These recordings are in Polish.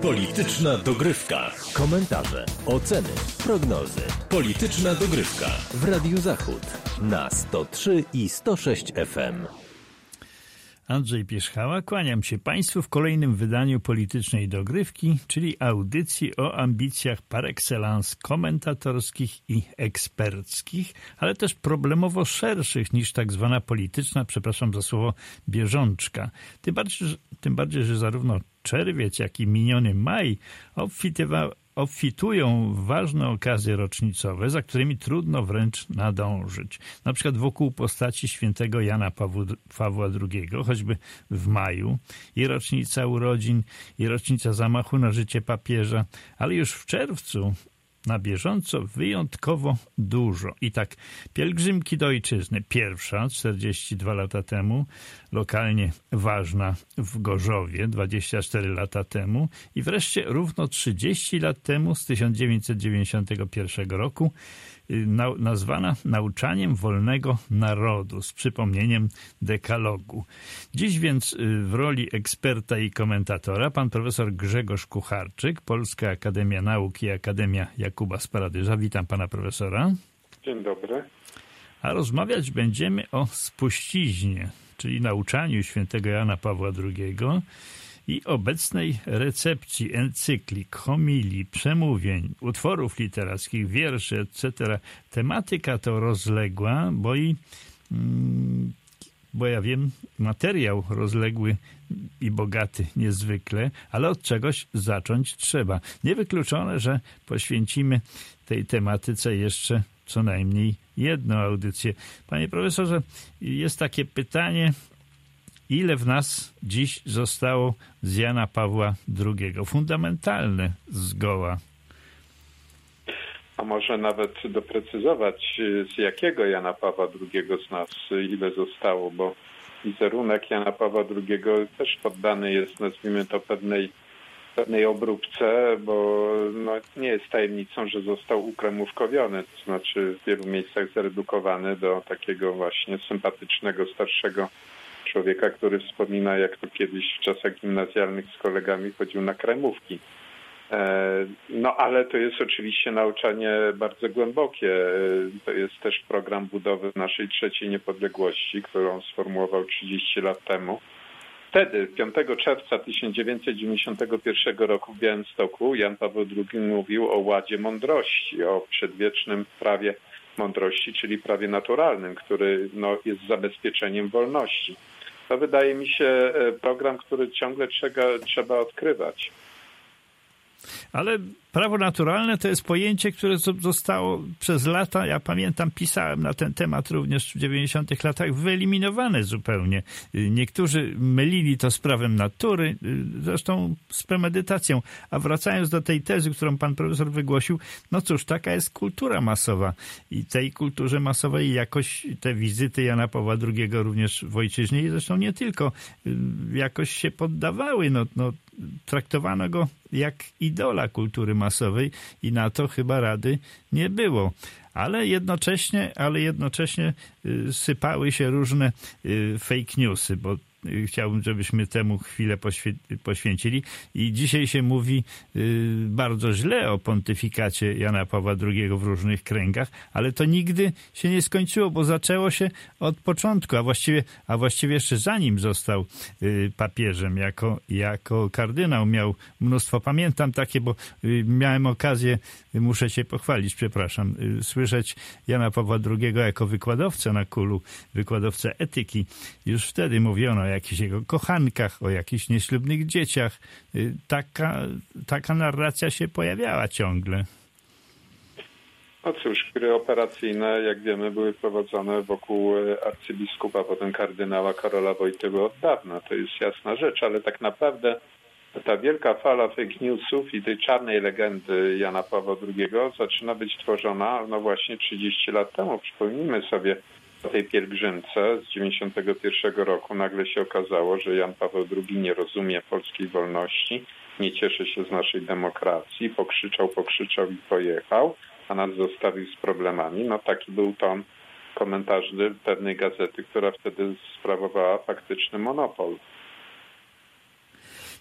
Polityczna dogrywka. Komentarze, oceny, prognozy. Polityczna dogrywka w Radiu Zachód na 103 i 106 FM. Andrzej Pierzchała, kłaniam się Państwu w kolejnym wydaniu Politycznej Dogrywki, czyli audycji o ambicjach par excellence komentatorskich i eksperckich, ale też problemowo szerszych niż tak zwana polityczna, przepraszam za słowo, bieżączka. Tym bardziej, że zarówno czerwiec, jak i miniony maj obfitują ważne okazje rocznicowe, za którymi trudno wręcz nadążyć. Na przykład wokół postaci świętego Jana Pawła II, choćby w maju, i rocznica urodzin, i rocznica zamachu na życie papieża, ale już w czerwcu na bieżąco wyjątkowo dużo. I tak, pielgrzymki do ojczyzny. Pierwsza, 42 lata temu, lokalnie ważna w Gorzowie, 24 lata temu. I wreszcie równo 30 lat temu, z 1991 roku, nazwana Nauczaniem Wolnego Narodu z przypomnieniem dekalogu. Dziś więc w roli eksperta i komentatora pan profesor Grzegorz Kucharczyk, Polska Akademia Nauk i Akademia Jakuba Sparadyża. Witam pana profesora. Dzień dobry. A rozmawiać będziemy o spuściźnie, czyli nauczaniu świętego Jana Pawła II i obecnej recepcji encyklik, homilii, przemówień, utworów literackich, wierszy, etc. Tematyka to rozległa, bo ja wiem, materiał rozległy i bogaty niezwykle, ale od czegoś zacząć trzeba. Niewykluczone, że poświęcimy tej tematyce jeszcze co najmniej jedną audycję. Panie profesorze, jest takie pytanie, ile w nas dziś zostało z Jana Pawła II? Fundamentalne zgoła. A może nawet doprecyzować, z jakiego Jana Pawła II z nas ile zostało, bo wizerunek Jana Pawła II też poddany jest, nazwijmy to, pewnej obróbce, bo nie jest tajemnicą, że został ukremówkowiony, to znaczy w wielu miejscach zredukowany do takiego właśnie sympatycznego, starszego człowieka, który wspomina, jak to kiedyś w czasach gimnazjalnych z kolegami chodził na kremówki. Ale to jest oczywiście nauczanie bardzo głębokie. To jest też program budowy naszej trzeciej niepodległości, którą sformułował 30 lat temu. Wtedy, 5 czerwca 1991 roku w Białymstoku, Jan Paweł II mówił o ładzie mądrości, o przedwiecznym prawie mądrości, czyli prawie naturalnym, który jest zabezpieczeniem wolności. To wydaje mi się program, który ciągle trzeba odkrywać. Ale prawo naturalne to jest pojęcie, które zostało przez lata, ja pamiętam, pisałem na ten temat również w 90-tych latach, wyeliminowane zupełnie. Niektórzy mylili to z prawem natury, zresztą z premedytacją. A wracając do tej tezy, którą pan profesor wygłosił, no cóż, taka jest kultura masowa. I tej kulturze masowej jakoś te wizyty Jana Pawła II również w ojczyźnie, i zresztą nie tylko, jakoś się poddawały. Traktowano go jak idola kultury masowej i na to chyba rady nie było. Ale jednocześnie sypały się różne fake newsy, bo chciałbym, żebyśmy temu chwilę poświęcili. I dzisiaj się mówi bardzo źle o pontyfikacie Jana Pawła II w różnych kręgach, ale to nigdy się nie skończyło, bo zaczęło się od początku, a właściwie jeszcze zanim został papieżem, jako kardynał miał mnóstwo, pamiętam takie, bo miałem okazję, muszę się pochwalić, przepraszam, słyszeć Jana Pawła II jako wykładowcę na KUL-u, wykładowcę etyki. Już wtedy mówiono o jakichś jego kochankach, o jakichś nieślubnych dzieciach. Taka narracja się pojawiała ciągle. No cóż, gry operacyjne, jak wiemy, były prowadzone wokół arcybiskupa, potem kardynała Karola Wojtyły od dawna. To jest jasna rzecz, ale tak naprawdę ta wielka fala fake newsów i tej czarnej legendy Jana Pawła II zaczyna być tworzona właśnie 30 lat temu. Przypomnijmy sobie, po tej pielgrzymce z 91 roku nagle się okazało, że Jan Paweł II nie rozumie polskiej wolności, nie cieszy się z naszej demokracji, pokrzyczał i pojechał, a nas zostawił z problemami. Taki był ton komentarzy pewnej gazety, która wtedy sprawowała faktyczny monopol.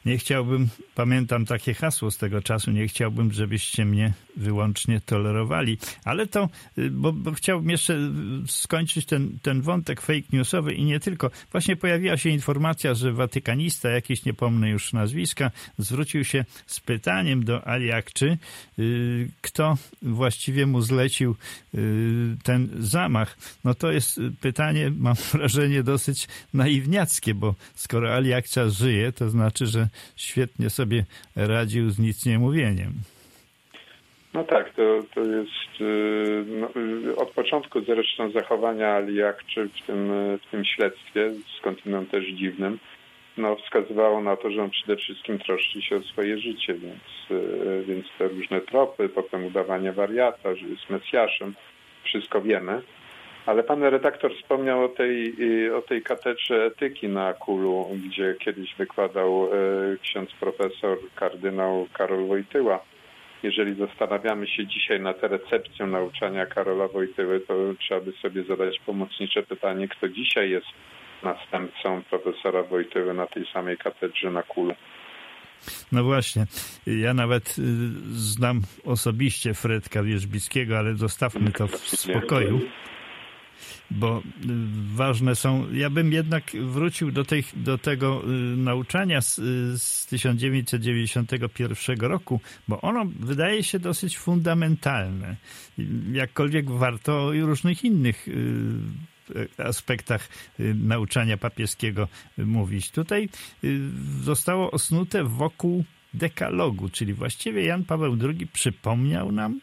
nie chciałbym, pamiętam takie hasło z tego czasu, nie chciałbym, żebyście mnie wyłącznie tolerowali. Ale to, bo chciałbym jeszcze skończyć ten wątek fake newsowy i nie tylko. Właśnie pojawiła się informacja, że watykanista, jakiś nie pomnę już nazwiska, zwrócił się z pytaniem do Ali Akczy, kto właściwie mu zlecił ten zamach. No to jest pytanie, mam wrażenie, dosyć naiwniackie, bo skoro Ali Akcza żyje, to znaczy, że świetnie sobie radził z nic nie mówieniem. No tak, to jest od początku zresztą zachowania Ali Akczy w tym śledztwie, skądinąd też dziwnym, wskazywało na to, że on przede wszystkim troszczy się o swoje życie, więc te różne tropy, potem udawanie wariata, że jest Mesjaszem, wszystko wiemy. Ale pan redaktor wspomniał o tej katedrze etyki na Kulu, gdzie kiedyś wykładał ksiądz profesor kardynał Karol Wojtyła. Jeżeli zastanawiamy się dzisiaj nad recepcją nauczania Karola Wojtyły, to trzeba by sobie zadać pomocnicze pytanie, kto dzisiaj jest następcą profesora Wojtyły na tej samej katedrze na Kulu. No właśnie, ja nawet znam osobiście Fredka Wierzbickiego, ale zostawmy to w spokoju, bo ważne są... Ja bym jednak wrócił do tego nauczania z 1991 roku, bo ono wydaje się dosyć fundamentalne. Jakkolwiek warto o różnych innych aspektach nauczania papieskiego mówić. Tutaj zostało osnute wokół dekalogu, czyli właściwie Jan Paweł II przypomniał nam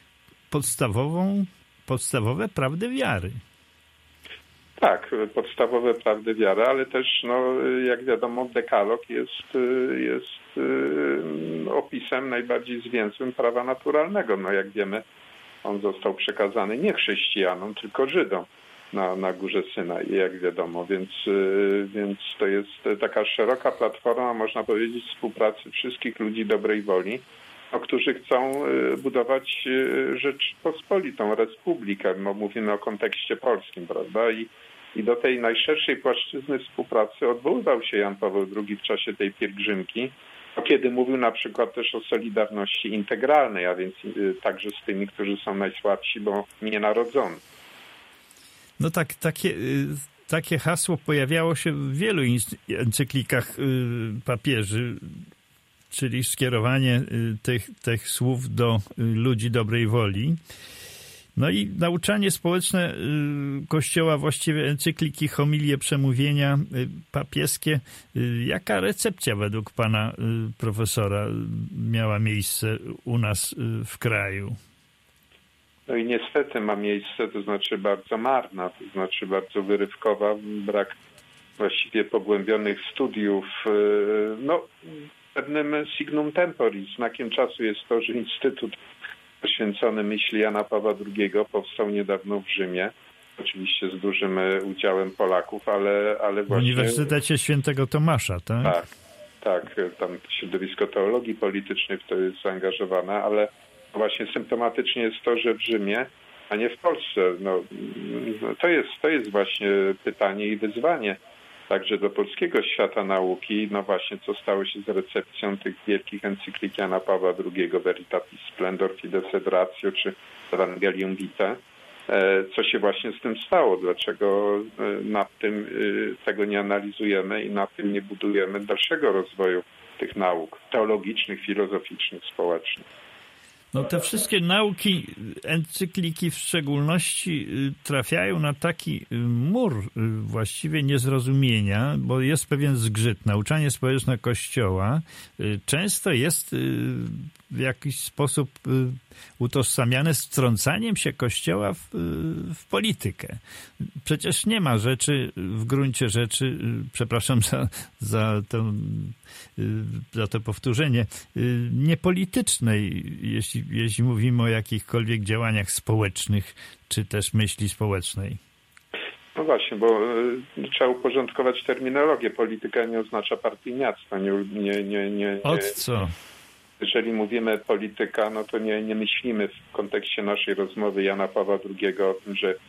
podstawowe prawdy wiary. Tak, podstawowe prawdy wiary, ale też, jak wiadomo, dekalog jest opisem najbardziej zwięzłym prawa naturalnego. Jak wiemy, on został przekazany nie chrześcijanom, tylko Żydom na Górze Synaj, jak wiadomo, więc to jest taka szeroka platforma, można powiedzieć, współpracy wszystkich ludzi dobrej woli, którzy chcą budować Rzeczpospolitą, republikę, bo mówimy o kontekście polskim, prawda? I do tej najszerszej płaszczyzny współpracy odwoływał się Jan Paweł II w czasie tej pielgrzymki, kiedy mówił na przykład też o solidarności integralnej, a więc także z tymi, którzy są najsłabsi, bo nienarodzoni. No tak, takie hasło pojawiało się w wielu encyklikach papieży, czyli skierowanie tych słów do ludzi dobrej woli. No i nauczanie społeczne Kościoła, właściwie encykliki, homilie, przemówienia papieskie. Jaka recepcja według pana profesora miała miejsce u nas w kraju? No i niestety ma miejsce, to znaczy bardzo marna, to znaczy bardzo wyrywkowa, brak właściwie pogłębionych studiów. Pewnym signum temporis, znakiem czasu jest to, że Instytut poświęcony myśli Jana Pawła II powstał niedawno w Rzymie, oczywiście z dużym udziałem Polaków, ale właśnie... W Uniwersytecie Świętego Tomasza, tak? Tak, tam środowisko teologii politycznej w to jest zaangażowane, ale właśnie symptomatycznie jest to, że w Rzymie, a nie w Polsce. To jest właśnie pytanie i wyzwanie także do polskiego świata nauki, właśnie co stało się z recepcją tych wielkich encyklik Jana Pawła II, Veritatis Splendor, Fides et Ratio czy Evangelium Vitae. Co się właśnie z tym stało? Dlaczego nad tym tego nie analizujemy i nad tym nie budujemy dalszego rozwoju tych nauk teologicznych, filozoficznych, społecznych? No te wszystkie nauki, encykliki w szczególności trafiają na taki mur właściwie niezrozumienia, bo jest pewien zgrzyt. Nauczanie społeczne Kościoła często jest w jakiś sposób utożsamiane z wtrącaniem się Kościoła w politykę. Przecież nie ma rzeczy w gruncie rzeczy, przepraszam za to powtórzenie, niepolitycznej, jeśli mówimy o jakichkolwiek działaniach społecznych, czy też myśli społecznej. No właśnie, bo trzeba uporządkować terminologię. Polityka nie oznacza partyjniactwa. Nie. Od co? Jeżeli mówimy polityka, to nie myślimy w kontekście naszej rozmowy Jana Pawła II o tym, że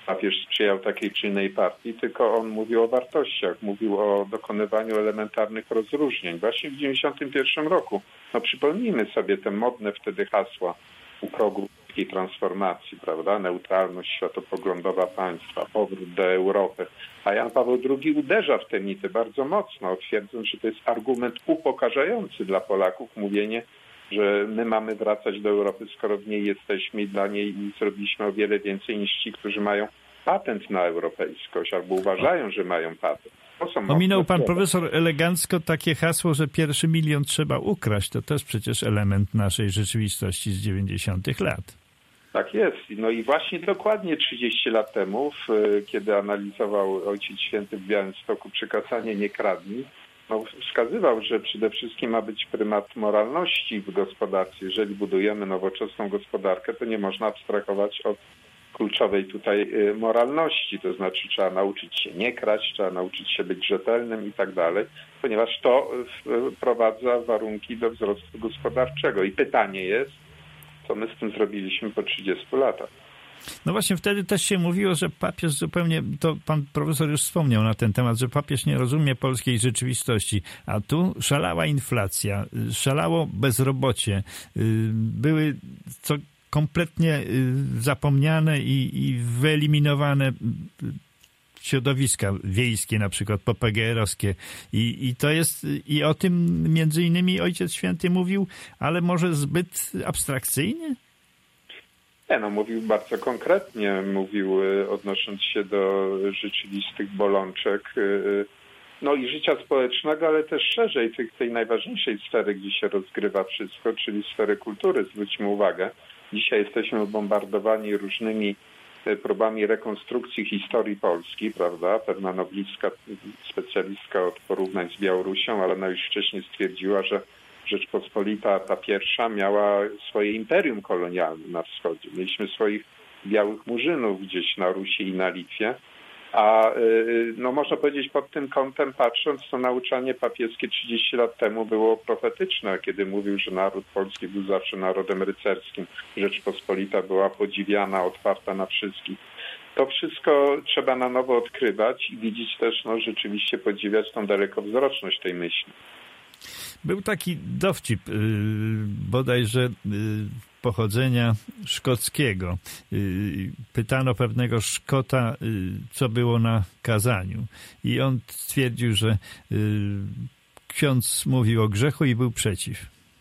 papież sprzyjał takiej czy innej partii, tylko on mówił o wartościach, mówił o dokonywaniu elementarnych rozróżnień. Właśnie w 1991 roku, przypomnijmy sobie te modne wtedy hasła u progu transformacji, prawda? Neutralność światopoglądowa państwa, powrót do Europy. A Jan Paweł II uderza w te mity bardzo mocno, twierdząc, że to jest argument upokarzający dla Polaków, mówienie, że my mamy wracać do Europy, skoro w niej jesteśmy i dla niej zrobiliśmy o wiele więcej niż ci, którzy mają patent na europejskość albo uważają, że mają patent. Ominął pan profesor elegancko takie hasło, że 1 milion trzeba ukraść. To też przecież element naszej rzeczywistości z 90. lat. Tak jest. No i właśnie dokładnie 30 lat temu, kiedy analizował Ojciec Święty w Białymstoku przykazanie nie kradnij, wskazywał, że przede wszystkim ma być prymat moralności w gospodarce. Jeżeli budujemy nowoczesną gospodarkę, to nie można abstrahować od kluczowej tutaj moralności, to znaczy trzeba nauczyć się nie kraść, trzeba nauczyć się być rzetelnym i tak dalej, ponieważ to wprowadza warunki do wzrostu gospodarczego. I pytanie jest, co my z tym zrobiliśmy po 30 latach. No właśnie wtedy też się mówiło, że papież zupełnie, to pan profesor już wspomniał na ten temat, że papież nie rozumie polskiej rzeczywistości, a tu szalała inflacja, szalało bezrobocie, były kompletnie zapomniane i wyeliminowane środowiska wiejskie, na przykład PGR-owskie. I to jest, i o tym między innymi Ojciec Święty mówił, ale może zbyt abstrakcyjnie? Nie, mówił bardzo konkretnie, mówił odnosząc się do rzeczywistych bolączek, i życia społecznego, ale też szerzej tej najważniejszej sfery, gdzie się rozgrywa wszystko, czyli sfery kultury. Zwróćmy uwagę, dzisiaj jesteśmy bombardowani różnymi próbami rekonstrukcji historii Polski, prawda? Pewna noblistka specjalistka od porównań z Białorusią, ale ona już wcześniej stwierdziła, że Rzeczpospolita ta pierwsza miała swoje imperium kolonialne na wschodzie. Mieliśmy swoich białych murzynów gdzieś na Rusi i na Litwie. A można powiedzieć pod tym kątem, patrząc, to nauczanie papieskie 30 lat temu było profetyczne, kiedy mówił, że naród polski był zawsze narodem rycerskim. Rzeczpospolita była podziwiana, otwarta na wszystkich. To wszystko trzeba na nowo odkrywać i widzieć też, rzeczywiście podziwiać tą dalekowzroczność tej myśli. Był taki dowcip, bodajże pochodzenia szkockiego. Pytano pewnego Szkota, co było na kazaniu. I on stwierdził, że ksiądz mówił o grzechu i był przeciw.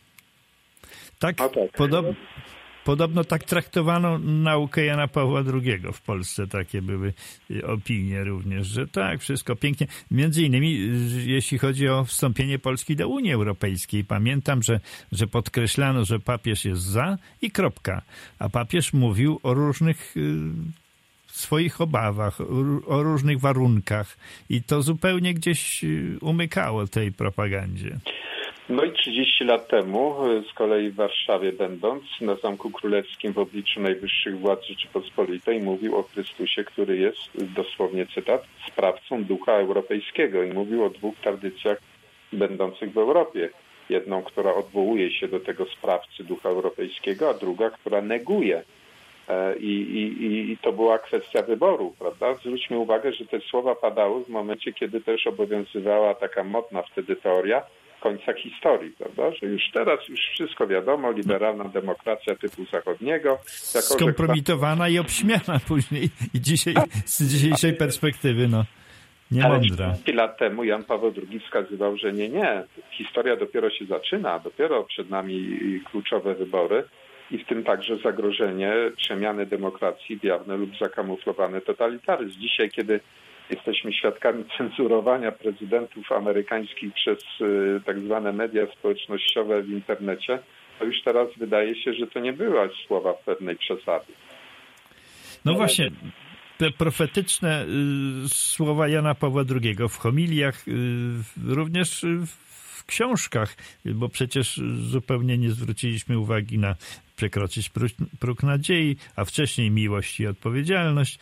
Tak, podobno tak traktowano naukę Jana Pawła II w Polsce. Takie były opinie również, że tak, wszystko pięknie. Między innymi, jeśli chodzi o wstąpienie Polski do Unii Europejskiej. Pamiętam, że podkreślano, że papież jest za i kropka. A papież mówił o różnych swoich obawach, o różnych warunkach. I to zupełnie gdzieś umykało tej propagandzie. I 30 lat temu, z kolei w Warszawie będąc, na Zamku Królewskim w obliczu najwyższych władz Rzeczypospolitej mówił o Chrystusie, który jest, dosłownie cytat, sprawcą ducha europejskiego i mówił o dwóch tradycjach będących w Europie. Jedną, która odwołuje się do tego sprawcy ducha europejskiego, a druga, która neguje. I to była kwestia wyboru, prawda? Zwróćmy uwagę, że te słowa padały w momencie, kiedy też obowiązywała taka modna wtedy teoria końca historii, prawda? Że już teraz wszystko wiadomo, liberalna demokracja typu zachodniego. Skompromitowana i obśmiana później i dzisiaj z dzisiejszej perspektywy, niemądra. Ale 30 lat temu Jan Paweł II wskazywał, że nie, historia dopiero się zaczyna, dopiero przed nami kluczowe wybory i w tym także zagrożenie przemiany demokracji w jawny lub zakamuflowany totalitaryzm. Dzisiaj, kiedy jesteśmy świadkami cenzurowania prezydentów amerykańskich przez tak zwane media społecznościowe w internecie, to już teraz wydaje się, że to nie były słowa pewnej przesady. Właśnie, te profetyczne słowa Jana Pawła II w homiliach, również w książkach, bo przecież zupełnie nie zwróciliśmy uwagi na przekroczyć próg nadziei, a wcześniej miłość i odpowiedzialność.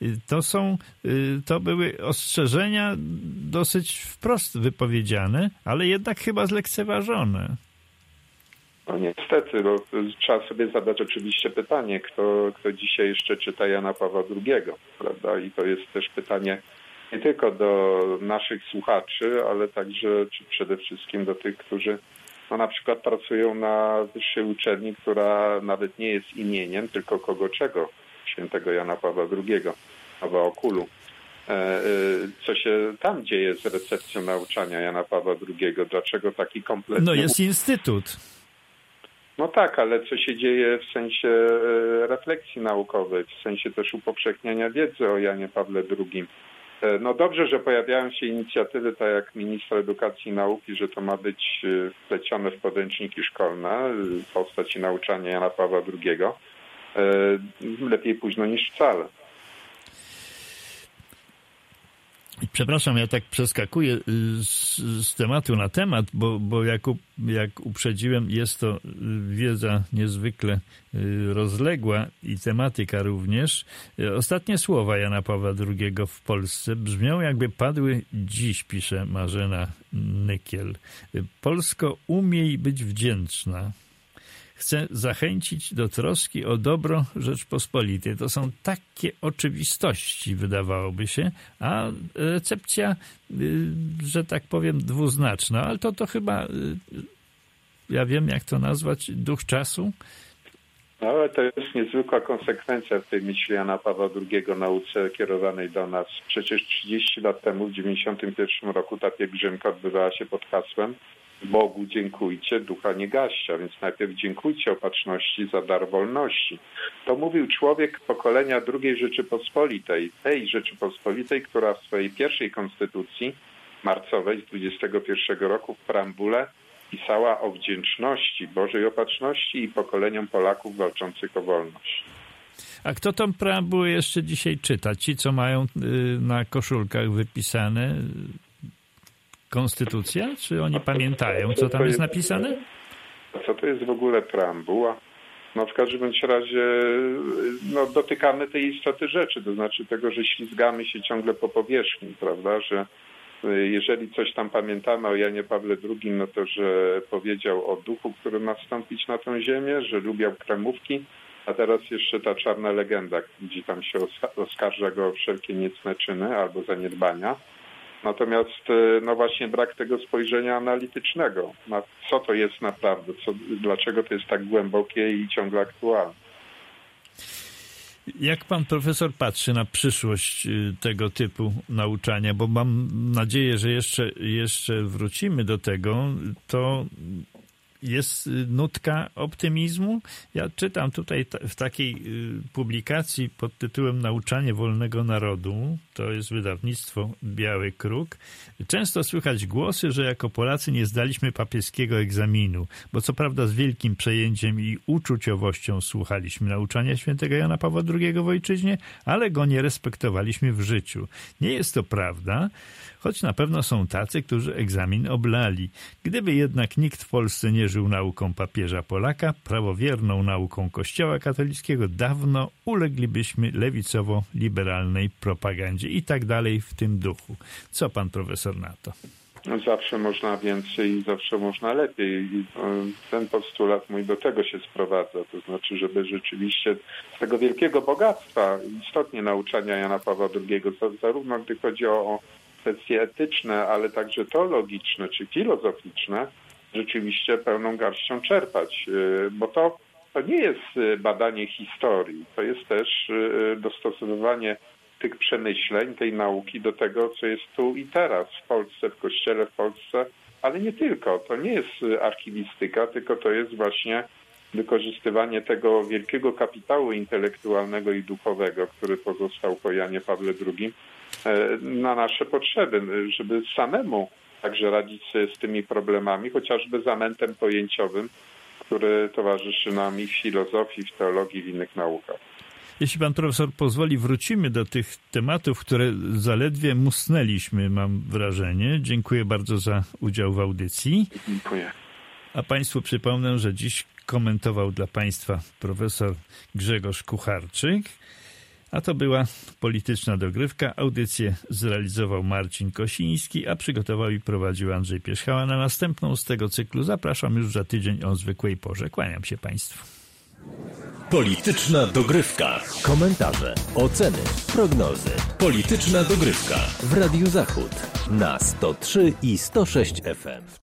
To były ostrzeżenia dosyć wprost wypowiedziane, ale jednak chyba zlekceważone. No niestety, trzeba sobie zadać oczywiście pytanie, kto dzisiaj jeszcze czyta Jana Pawła II, prawda? I to jest też pytanie nie tylko do naszych słuchaczy, ale także czy przede wszystkim do tych, którzy na przykład pracują na wyższej uczelni, która nawet nie jest imieniem, tylko kogo czego, świętego Jana Pawła II, Nowa Okulu. Co się tam dzieje z recepcją nauczania Jana Pawła II? Dlaczego taki kompletny... No jest instytut. No tak, ale co się dzieje w sensie refleksji naukowej, w sensie też upowszechniania wiedzy o Janie Pawle II? No dobrze, że pojawiają się inicjatywy, tak jak ministra edukacji i nauki, że to ma być wplecione w podręczniki szkolne, postaci nauczania Jana Pawła II. Lepiej późno niż wcale. Przepraszam, ja tak przeskakuję z tematu na temat, bo jak uprzedziłem, jest to wiedza niezwykle rozległa i tematyka również. Ostatnie słowa Jana Pawła II w Polsce brzmią, jakby padły dziś, pisze Marzena Nykiel. Polsko, umiej być wdzięczna. Chcę zachęcić do troski o dobro Rzeczpospolitej. To są takie oczywistości, wydawałoby się, a recepcja, że tak powiem, dwuznaczna. Ale to chyba, ja wiem, jak to nazwać, duch czasu. No, ale to jest niezwykła konsekwencja w tej myśli Jana Pawła II, nauce kierowanej do nas. Przecież 30 lat temu, w 1991 roku, ta pielgrzymka odbywała się pod hasłem Bogu dziękujcie, ducha nie gaście, a więc najpierw dziękujcie opatrzności za dar wolności. To mówił człowiek pokolenia II Rzeczypospolitej, tej Rzeczypospolitej, która w swojej pierwszej konstytucji marcowej z 21 roku w preambule pisała o wdzięczności, Bożej opatrzności i pokoleniom Polaków walczących o wolność. A kto tą preambułę jeszcze dzisiaj czyta? Ci, co mają na koszulkach wypisane konstytucja? Czy oni pamiętają, co tam jest napisane? Co to jest w ogóle preambuła? No w każdym razie dotykamy tej istoty rzeczy, to znaczy tego, że ślizgamy się ciągle po powierzchni, prawda, że jeżeli coś tam pamiętamy o Janie Pawle II, no to, że powiedział o duchu, który ma wstąpić na tę ziemię, że lubiał kremówki, a teraz jeszcze ta czarna legenda, gdzie tam się oskarża go o wszelkie niecne czyny albo zaniedbania. Natomiast no właśnie brak tego spojrzenia analitycznego, na co to jest naprawdę, dlaczego to jest tak głębokie i ciągle aktualne. Jak pan profesor patrzy na przyszłość tego typu nauczania, bo mam nadzieję, że jeszcze wrócimy do tego, to jest nutka optymizmu. Ja czytam tutaj w takiej publikacji pod tytułem Nauczanie wolnego narodu, to jest wydawnictwo Biały Kruk. Często słychać głosy, że jako Polacy nie zdaliśmy papieskiego egzaminu, bo co prawda z wielkim przejęciem i uczuciowością słuchaliśmy nauczania świętego Jana Pawła II w ojczyźnie, ale go nie respektowaliśmy w życiu. Nie jest to prawda, choć na pewno są tacy, którzy egzamin oblali. Gdyby jednak nikt w Polsce nie żył nauką papieża Polaka, prawowierną nauką Kościoła katolickiego, dawno uleglibyśmy lewicowo-liberalnej propagandzie i tak dalej w tym duchu. Co pan profesor na to? Zawsze można więcej i zawsze można lepiej. I ten postulat mój do tego się sprowadza. To znaczy, żeby rzeczywiście z tego wielkiego bogactwa, istotnie nauczania Jana Pawła II, zarówno gdy chodzi o kwestie etyczne, ale także teologiczne czy filozoficzne, rzeczywiście pełną garścią czerpać. Bo to nie jest badanie historii, to jest też dostosowywanie tych przemyśleń, tej nauki do tego, co jest tu i teraz w Polsce, w Kościele w Polsce, ale nie tylko. To nie jest archiwistyka, tylko to jest właśnie wykorzystywanie tego wielkiego kapitału intelektualnego i duchowego, który pozostał po Janie Pawle II, na nasze potrzeby, żeby samemu także radzić sobie z tymi problemami, chociażby zamętem pojęciowym, który towarzyszy nam i w filozofii, w teologii, w innych naukach. Jeśli pan profesor pozwoli, wrócimy do tych tematów, które zaledwie musnęliśmy, mam wrażenie. Dziękuję bardzo za udział w audycji. Dziękuję. A państwu przypomnę, że dziś komentował dla państwa profesor Grzegorz Kucharczyk. A to była polityczna dogrywka. Audycję zrealizował Marcin Kosiński, a przygotował i prowadził Andrzej Pierzchała. Na następną z tego cyklu zapraszam już za tydzień o zwykłej porze. Kłaniam się Państwu. Polityczna dogrywka. Komentarze, oceny, prognozy. Polityczna dogrywka w Radiu Zachód na 103 i 106 FM.